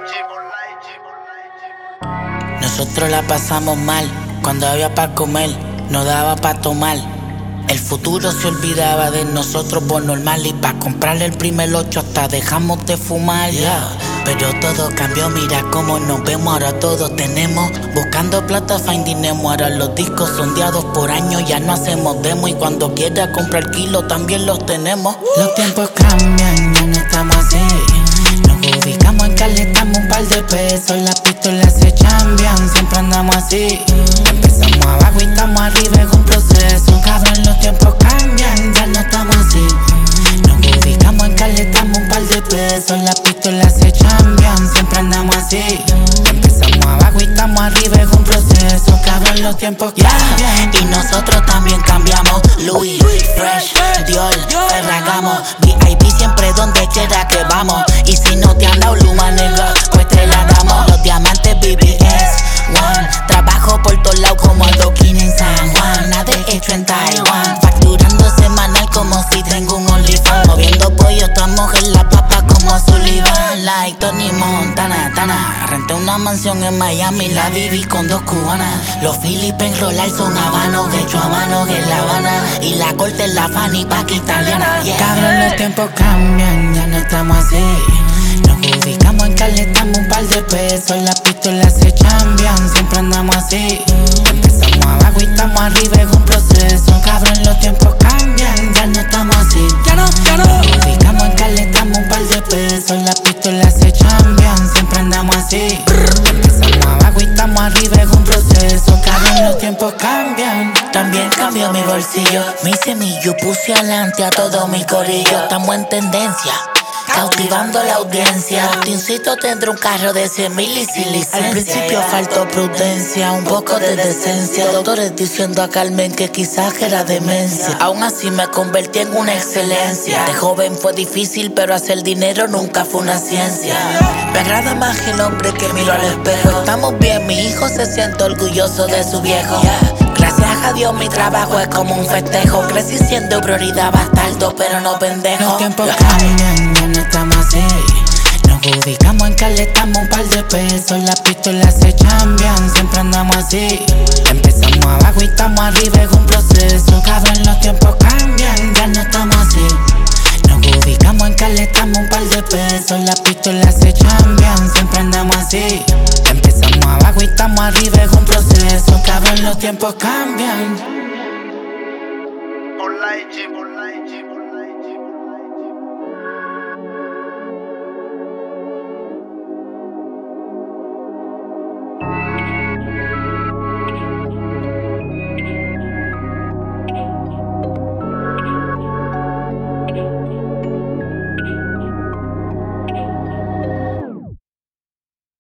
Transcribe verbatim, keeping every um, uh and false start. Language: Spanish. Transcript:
Nosotros la pasamos mal, cuando había pa' comer, no daba pa' tomar. El futuro se olvidaba de nosotros por normal, y pa' comprarle el primer ocho hasta dejamos de fumar, yeah. Pero todo cambió, mira cómo nos vemos, ahora todos tenemos. Buscando plata, finding Nemo, ahora los discos sondeados por años, ya no hacemos demo. Y cuando quiera comprar kilo también los tenemos. Los tiempos cambian, ya no estamos así. Nos ubicamos en calentamos un par de pesos, las pistolas se cambian, siempre andamos así. Empezamos abajo y estamos arriba, es un proceso. Cabrón, los tiempos cambian, ya no estamos así. Nos ubicamos en calentamos un par de pesos, las pistolas se cambian, siempre andamos así. Empezamos abajo y estamos arriba, es un proceso. Cabrón, los tiempos cambian y nosotros también cambiamos. Louis, Fresh, Dior, Ferragamo, V I P siempre donde quiera que vamos. Y si no te han dado Luma, nigga, pues te la damos. Los diamantes B B S One, trabajo por todos lados como adoquín en San Juan. Nada de hecho en Taiwán, facturando semanal como si tengo un OnlyFans. Moviendo pollo, estamos en la papa como Sullivan. Like Tony Montana, Tana. Renté una mansión en Miami, la viví con dos cubanas. Los Philippines rolar son habanos, de hecho a mano en La Habana. Y la corte es la Fanny Pack italiana, yeah. Cabrón, los tiempos cambian, ya no estamos así. Nos ubicamos en calentamos un par de pesos, las pistolas se cambian, siempre andamos así. Empezamos abajo y estamos arriba, es un proceso. Cabrón, los tiempos cambian, ya no estamos así. Ya no, ya no. Nos ubicamos en calentamos un par de pesos, las pistolas se cambian, siempre andamos así. Empezamos abajo y estamos arriba, es un proceso. Cabrón, los tiempos cambian. También cambió mi bolsillo, mi semillo puse adelante a todo mi corillo. Estamos en tendencia, cautivando la audiencia. Tincito tendrá un carro de cien mil y sin licencia. Al principio faltó prudencia, un poco de decencia. Doctores diciendo a Carmen que quizás era demencia. Aún así me convertí en una excelencia. De joven fue difícil, pero hacer dinero nunca fue una ciencia. Me agrada más el hombre que miro al espejo. Estamos bien, mi hijo se siente orgulloso de su viejo. Gracias a Dios mi trabajo es como un festejo. Crecí siendo prioridad bastardo, pero no pendejo. Los tiempos cambian, ya no estamos así. Nos ubicamos en calentamos un par de pesos, las pistolas se cambian, siempre andamos así. Empezamos abajo y estamos arriba, es un proceso. Cabrón, los tiempos cambian, ya no estamos así. Nos ubicamos en calentamos un par de pesos, las pistolas se cambian, siempre andamos así. Empezamos abajo y estamos arriba, es un proceso. Cabrón, los tiempos cambian. Thank you.